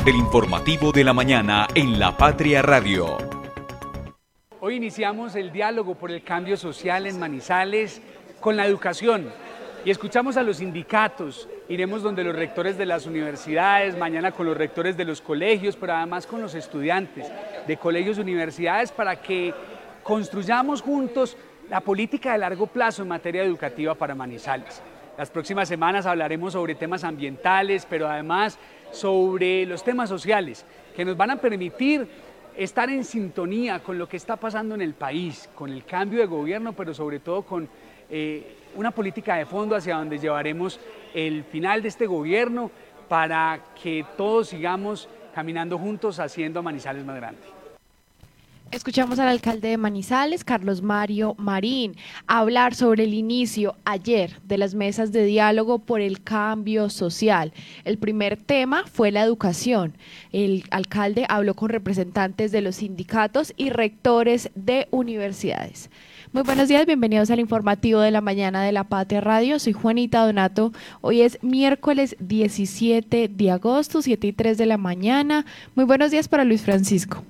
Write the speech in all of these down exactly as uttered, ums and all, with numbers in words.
El informativo de la mañana en La Patria Radio. Hoy iniciamos el diálogo por el cambio social en Manizales con la educación y escuchamos a los sindicatos, iremos donde los rectores de las universidades, mañana con los rectores de los colegios, pero además con los estudiantes de colegios y universidades para que construyamos juntos la política de largo plazo en materia educativa para Manizales. Las próximas semanas hablaremos sobre temas ambientales, pero además sobre los temas sociales que nos van a permitir estar en sintonía con lo que está pasando en el país, con el cambio de gobierno, pero sobre todo con eh, una política de fondo hacia donde llevaremos el final de este gobierno para que todos sigamos caminando juntos haciendo a Manizales más grande. Escuchamos al alcalde de Manizales, Carlos Mario Marín, hablar sobre el inicio ayer de las mesas de diálogo por el cambio social. El primer tema fue la educación. El alcalde habló con representantes de los sindicatos y rectores de universidades. Muy buenos días, bienvenidos al informativo de la mañana de La Patria Radio. Soy Juanita Donato. Hoy es miércoles diecisiete de agosto, siete y tres de la mañana. Muy buenos días para Luis Francisco.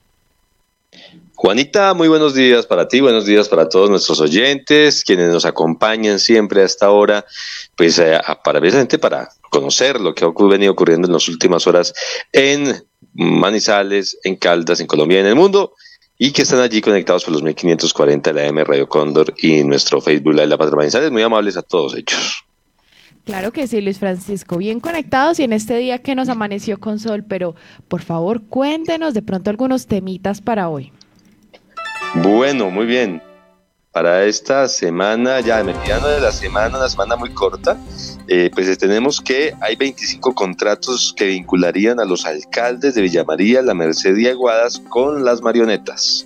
Juanita, muy buenos días para ti, buenos días para todos nuestros oyentes, quienes nos acompañan siempre a esta hora, pues eh, para precisamente para conocer lo que ha venido ocurriendo en las últimas horas en Manizales, en Caldas, en Colombia y en el mundo, y que están allí conectados por los mil quinientos cuarenta de la A M Radio Cóndor y nuestro Facebook Live La Patria Manizales. Muy amables a todos ellos. Claro que sí, Luis Francisco, bien conectados y en este día que nos amaneció con sol, pero por favor cuéntenos de pronto algunos temitas para hoy. Bueno, muy bien. Para esta semana, ya de mediano de la semana, una semana muy corta, eh, pues tenemos que hay veinticinco contratos que vincularían a los alcaldes de Villa María, La Merced y Aguadas con las marionetas.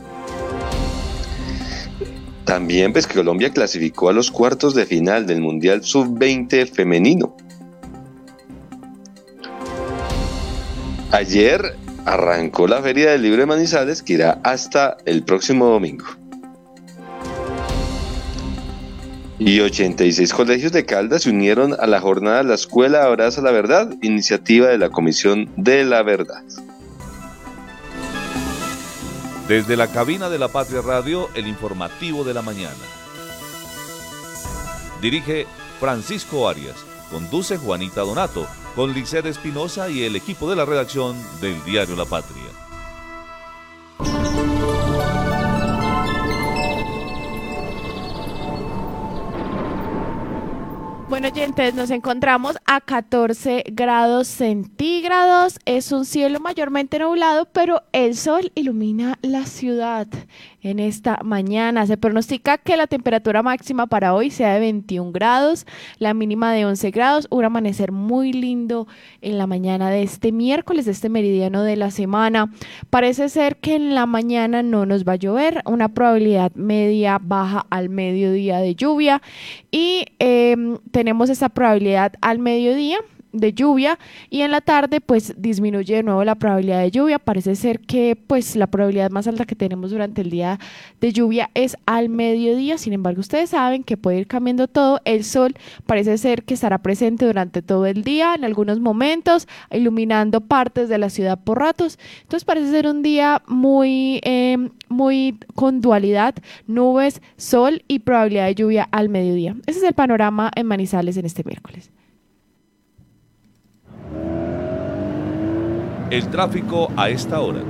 También, pues, que Colombia clasificó a los cuartos de final del Mundial sub veinte femenino. Ayer arrancó la Feria del Libro de Manizales, que irá hasta el próximo domingo. Y ochenta y seis colegios de Caldas se unieron a la jornada La Escuela Abraza la Verdad, iniciativa de la Comisión de la Verdad. Desde la cabina de La Patria Radio, el informativo de la mañana. Dirige Francisco Arias, conduce Juanita Donato, con Liced Espinosa y el equipo de la redacción del diario La Patria. Bueno, oyentes, nos encontramos a catorce grados centígrados. Es un cielo mayormente nublado, pero el sol ilumina la ciudad en esta mañana. Se pronostica que la temperatura máxima para hoy sea de veintiún grados, la mínima de once grados, un amanecer muy lindo en la mañana de este miércoles, de este meridiano de la semana. Parece ser que en la mañana no nos va a llover, una probabilidad media baja al mediodía de lluvia y eh, tenemos esa probabilidad al mediodía de lluvia y en la tarde pues disminuye de nuevo la probabilidad de lluvia. Parece ser que pues la probabilidad más alta que tenemos durante el día de lluvia es al mediodía. Sin embargo, ustedes saben que puede ir cambiando todo. El sol parece ser que estará presente durante todo el día, en algunos momentos iluminando partes de la ciudad por ratos. Entonces parece ser un día muy eh, muy con dualidad, nubes, sol y probabilidad de lluvia al mediodía. Ese es el panorama en Manizales en este miércoles. El tráfico a esta hora.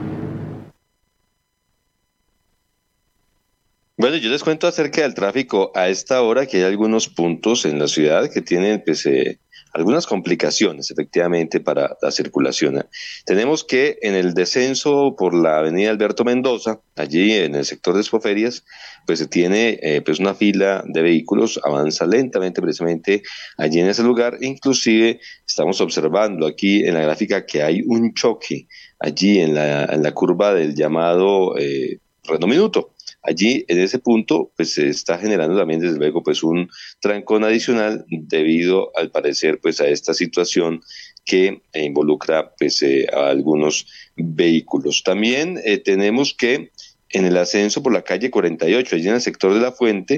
Bueno, yo les cuento acerca del tráfico a esta hora, que hay algunos puntos en la ciudad que tienen pues, eh, algunas complicaciones efectivamente para la circulación. Tenemos que en el descenso por la avenida Alberto Mendoza, allí en el sector de Expoferias, pues se tiene eh, pues una fila de vehículos, avanza lentamente precisamente allí en ese lugar. Inclusive estamos observando aquí en la gráfica que hay un choque allí en la, en la curva del llamado eh, Renault Minuto. Allí, en ese punto, pues se está generando también, desde luego, pues un trancón adicional debido, al parecer, pues a esta situación que eh, involucra pues eh, a algunos vehículos. También eh, tenemos que en el ascenso por la calle cuarenta y ocho, allí en el sector de La Fuente,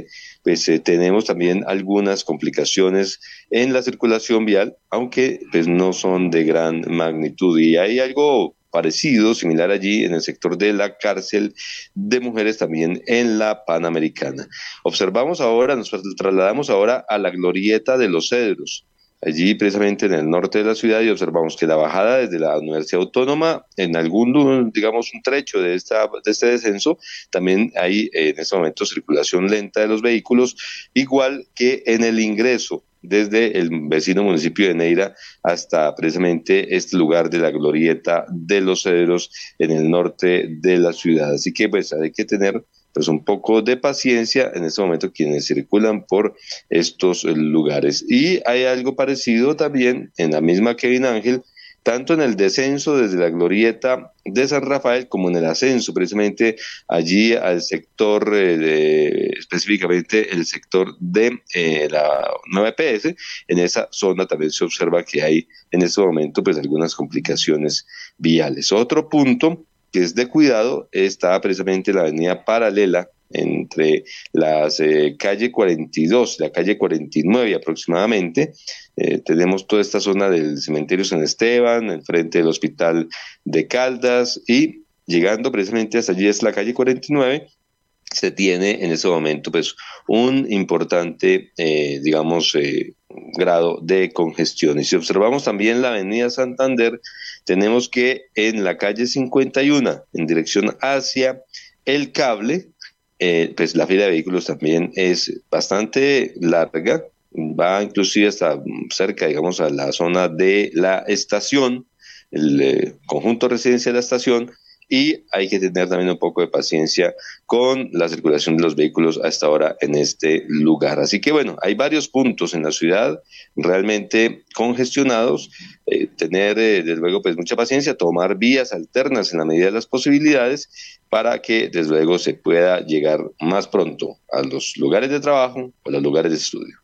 pues eh, tenemos también algunas complicaciones en la circulación vial, aunque pues no son de gran magnitud. Y hay algo parecido, similar allí en el sector de la cárcel de mujeres, también en la Panamericana. Observamos ahora, nos trasladamos ahora a la glorieta de los Cedros, allí precisamente en el norte de la ciudad, y observamos que la bajada desde la Universidad Autónoma, en algún, digamos, un trecho de, esta, de este descenso, también hay en este momento circulación lenta de los vehículos, igual que en el ingreso desde el vecino municipio de Neira hasta precisamente este lugar de la glorieta de los Cedros en el norte de la ciudad. Así que pues hay que tener pues un poco de paciencia en este momento quienes circulan por estos lugares. Y hay algo parecido también en la misma Kevin Ángel, tanto en el descenso desde la glorieta de San Rafael como en el ascenso precisamente allí al sector, eh, de, específicamente el sector de eh, la nueve P S. En esa zona también se observa que hay en este momento pues algunas complicaciones viales. Otro punto que es de cuidado está precisamente la avenida paralela entre las eh, calle cuarenta y dos, la calle cuarenta y nueve aproximadamente. Eh, tenemos toda esta zona del cementerio San Esteban, el frente del hospital de Caldas, y llegando precisamente hasta allí es la calle cuarenta y nueve, se tiene en ese momento pues un importante, eh, digamos, eh, grado de congestión. Y si observamos también la avenida Santander, tenemos que en la calle cincuenta y uno, en dirección hacia el cable, eh, pues la fila de vehículos también es bastante larga, va inclusive hasta cerca, digamos, a la zona de la estación, el eh, conjunto residencial de la estación, y hay que tener también un poco de paciencia con la circulación de los vehículos hasta ahora en este lugar. Así que bueno, hay varios puntos en la ciudad realmente congestionados, eh, tener eh, desde luego pues mucha paciencia, tomar vías alternas en la medida de las posibilidades para que desde luego se pueda llegar más pronto a los lugares de trabajo o a los lugares de estudio.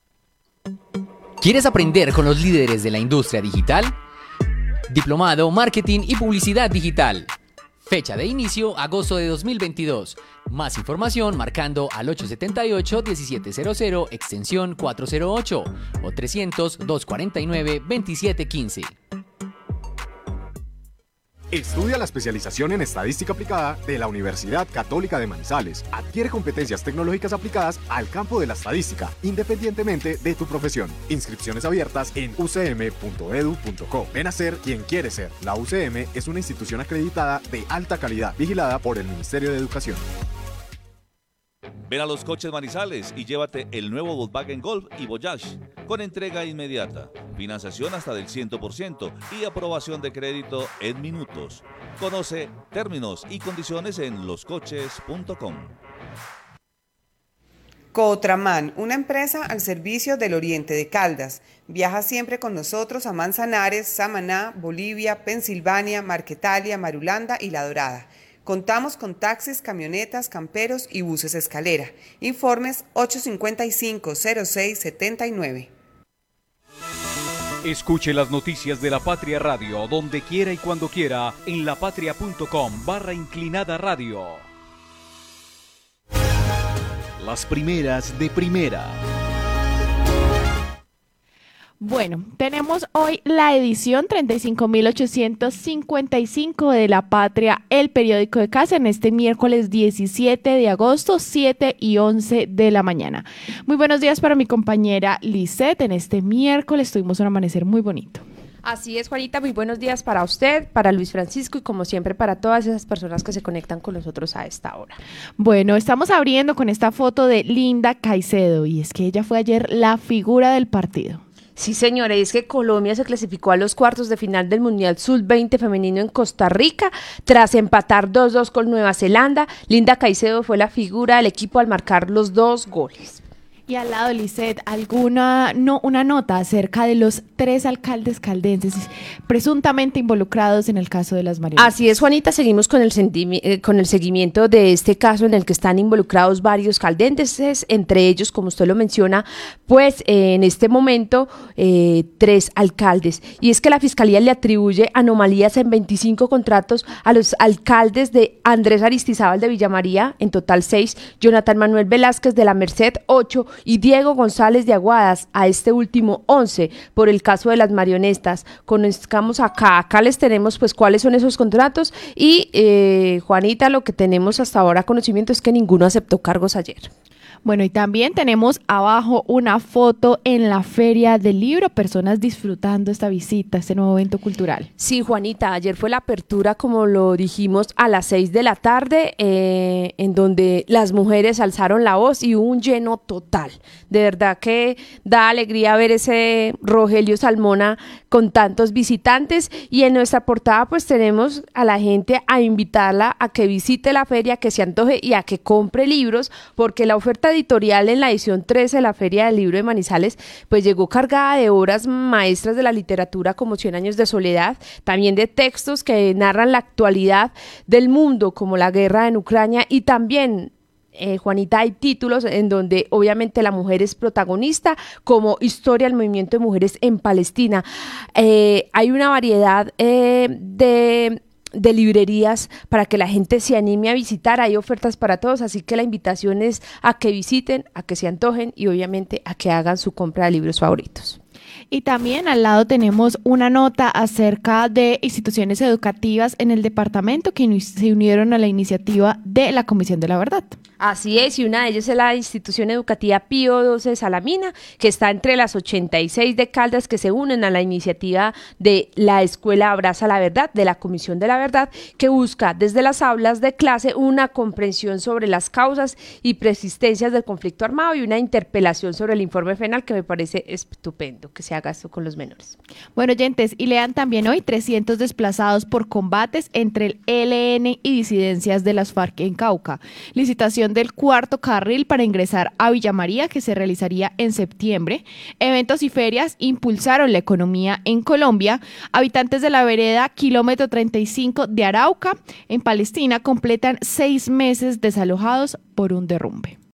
¿Quieres aprender con los líderes de la industria digital? Diplomado Marketing y Publicidad Digital. Fecha de inicio, agosto de dos mil veintidós. Más información marcando al ocho siete ocho, diecisiete cero cero, extensión cuatrocientos ocho o trescientos, doscientos cuarenta y nueve, veintisiete quince. Estudia la especialización en Estadística Aplicada de la Universidad Católica de Manizales. Adquiere competencias tecnológicas aplicadas al campo de la estadística, independientemente de tu profesión. Inscripciones abiertas en u c m punto e d u punto co. Ven a ser quien quiere ser. La U C M es una institución acreditada de alta calidad, vigilada por el Ministerio de Educación. Ven a Los Coches Manizales y llévate el nuevo Volkswagen Golf y Voyage con entrega inmediata, financiación hasta del cien por ciento y aprobación de crédito en minutos. Conoce términos y condiciones en los coches punto com. Cotraman, una empresa al servicio del Oriente de Caldas. Viaja siempre con nosotros a Manzanares, Samaná, Bolivia, Pensilvania, Marquetalia, Marulanda y La Dorada. Contamos con taxis, camionetas, camperos y buses escalera. Informes ocho cinco cinco, cero seis siete nueve. Escuche las noticias de La Patria Radio donde quiera y cuando quiera en lapatria.com barra inclinada radio. Las primeras de primera. Bueno, tenemos hoy la edición treinta y cinco mil ochocientos cincuenta y cinco de La Patria, el periódico de casa, en este miércoles diecisiete de agosto, siete y once de la mañana. Muy buenos días para mi compañera Lisette. En este miércoles tuvimos un amanecer muy bonito. Así es, Juanita, muy buenos días para usted, para Luis Francisco y como siempre para todas esas personas que se conectan con nosotros a esta hora. Bueno, estamos abriendo con esta foto de Linda Caicedo y es que ella fue ayer la figura del partido. Sí, señora, y es que Colombia se clasificó a los cuartos de final del Mundial sub veinte femenino en Costa Rica tras empatar dos dos con Nueva Zelanda. Linda Caicedo fue la figura del equipo al marcar los dos goles. Y al lado, Lisset, alguna no una nota acerca de los tres alcaldes caldenses presuntamente involucrados en el caso de las marionetas. Así es, Juanita, seguimos con el, sentimi- eh, con el seguimiento de este caso en el que están involucrados varios caldenses, entre ellos, como usted lo menciona, pues eh, en este momento eh, tres alcaldes. Y es que la Fiscalía le atribuye anomalías en veinticinco contratos a los alcaldes de Andrés Aristizábal de Villamaría, en total seis, Jonathan Manuel Velázquez de la Merced, ocho, y Diego González de Aguadas, a este último once, por el caso de las marionetas. Conozcamos acá, acá les tenemos pues cuáles son esos contratos y eh, Juanita, lo que tenemos hasta ahora conocimiento es que ninguno aceptó cargos ayer. Bueno, y también tenemos abajo una foto en la Feria del Libro, personas disfrutando esta visita, este nuevo evento cultural. Sí, Juanita, ayer fue la apertura, como lo dijimos, a las seis de la tarde, eh, en donde las mujeres alzaron la voz y hubo un lleno total. De verdad que da alegría ver ese Rogelio Salmona con tantos visitantes, y en nuestra portada pues tenemos a la gente a invitarla a que visite la feria, que se antoje y a que compre libros, porque la oferta editorial en la edición trece de la Feria del Libro de Manizales pues llegó cargada de obras maestras de la literatura como Cien años de soledad, también de textos que narran la actualidad del mundo como la guerra en Ucrania, y también Eh, Juanita, hay títulos en donde obviamente la mujer es protagonista, como Historia del movimiento de mujeres en Palestina. Eh, hay una variedad eh, de... de librerías para que la gente se anime a visitar, hay ofertas para todos, así que la invitación es a que visiten, a que se antojen y obviamente a que hagan su compra de libros favoritos. Y también al lado tenemos una nota acerca de instituciones educativas en el departamento que se unieron a la iniciativa de la Comisión de la Verdad. Así es, y una de ellas es la institución educativa Pío doce Salamina, que está entre las ochenta y seis de Caldas que se unen a la iniciativa de la Escuela Abraza la Verdad, de la Comisión de la Verdad, que busca desde las aulas de clase una comprensión sobre las causas y persistencias del conflicto armado y una interpelación sobre el informe penal, que me parece estupendo que se haga esto con los menores. Bueno, oyentes, y lean también hoy trescientos desplazados por combates entre el E L N y disidencias de las FARC en Cauca. Licitación del cuarto carril para ingresar a Villa María, que se realizaría en septiembre. Eventos y ferias impulsaron la economía en Colombia. Habitantes de la vereda kilómetro treinta y cinco de Arauca, en Palestina, completan seis meses desalojados por un derrumbe.